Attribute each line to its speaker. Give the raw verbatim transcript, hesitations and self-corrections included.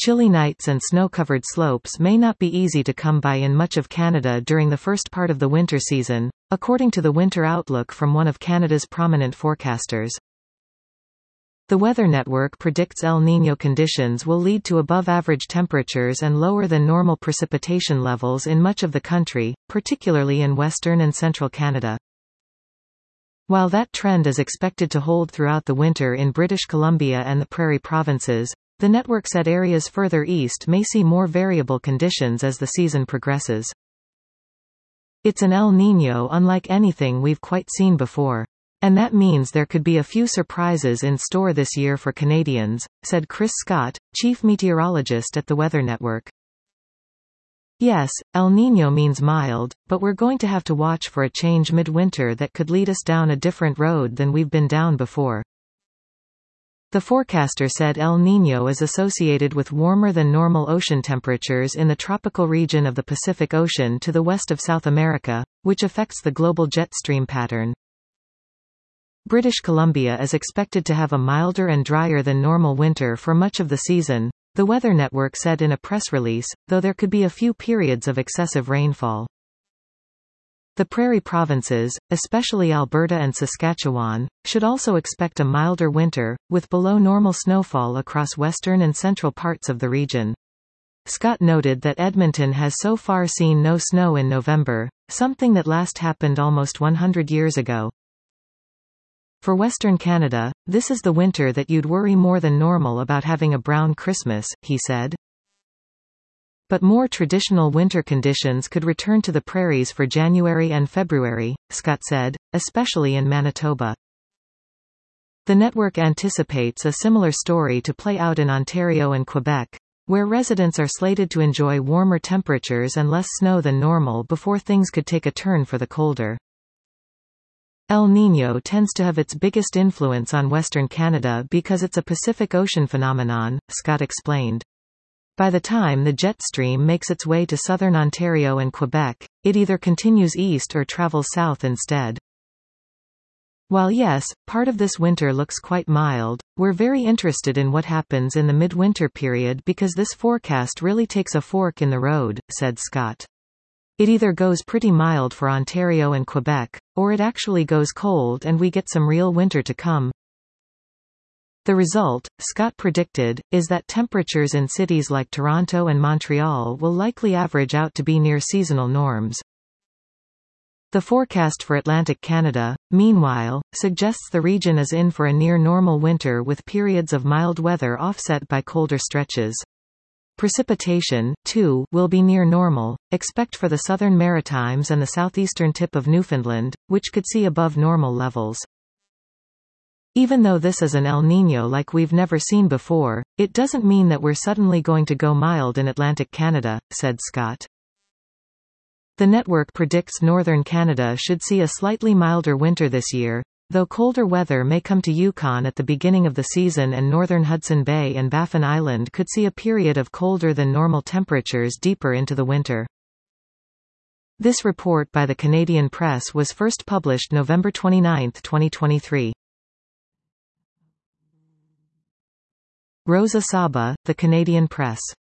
Speaker 1: Chilly nights and snow-covered slopes may not be easy to come by in much of Canada during the first part of the winter season, according to the Winter Outlook from one of Canada's prominent forecasters. The Weather Network predicts El Niño conditions will lead to above-average temperatures and lower than normal precipitation levels in much of the country, particularly in western and central Canada. While that trend is expected to hold throughout the winter in British Columbia and the Prairie Provinces, the network said areas further east may see more variable conditions as the season progresses. It's an El Niño unlike anything we've quite seen before. And that means there could be a few surprises in store this year for Canadians, said Chris Scott, chief meteorologist at the Weather Network. Yes, El Niño means mild, but we're going to have to watch for a change midwinter that could lead us down a different road than we've been down before. The forecaster said El Niño is associated with warmer than normal ocean temperatures in the tropical region of the Pacific Ocean to the west of South America, which affects the global jet stream pattern. British Columbia is expected to have a milder and drier than normal winter for much of the season, the Weather Network said in a press release, though there could be a few periods of excessive rainfall. The Prairie Provinces, especially Alberta and Saskatchewan, should also expect a milder winter, with below normal snowfall across western and central parts of the region. Scott noted that Edmonton has so far seen no snow in November, something that last happened almost one hundred years ago. For Western Canada, this is the winter that you'd worry more than normal about having a brown Christmas, he said. But more traditional winter conditions could return to the prairies for January and February, Scott said, especially in Manitoba. The network anticipates a similar story to play out in Ontario and Quebec, where residents are slated to enjoy warmer temperatures and less snow than normal before things could take a turn for the colder. El Niño tends to have its biggest influence on Western Canada because it's a Pacific Ocean phenomenon, Scott explained. By the time the jet stream makes its way to southern Ontario and Quebec, it either continues east or travels south instead. While yes, part of this winter looks quite mild, we're very interested in what happens in the midwinter period because this forecast really takes a fork in the road, said Scott. It either goes pretty mild for Ontario and Quebec, or it actually goes cold and we get some real winter to come. The result, Scott predicted, is that temperatures in cities like Toronto and Montreal will likely average out to be near seasonal norms. The forecast for Atlantic Canada, meanwhile, suggests the region is in for a near-normal winter with periods of mild weather offset by colder stretches. Precipitation, too, will be near normal, except for the southern Maritimes and the southeastern tip of Newfoundland, which could see above normal levels. Even though this is an El Niño like we've never seen before, it doesn't mean that we're suddenly going to go mild in Atlantic Canada, said Scott. The network predicts northern Canada should see a slightly milder winter this year, though colder weather may come to Yukon at the beginning of the season and northern Hudson Bay and Baffin Island could see a period of colder than normal temperatures deeper into the winter. This report by the Canadian Press was first published November twenty-ninth, twenty twenty-three. Rosa Saba, The Canadian Press.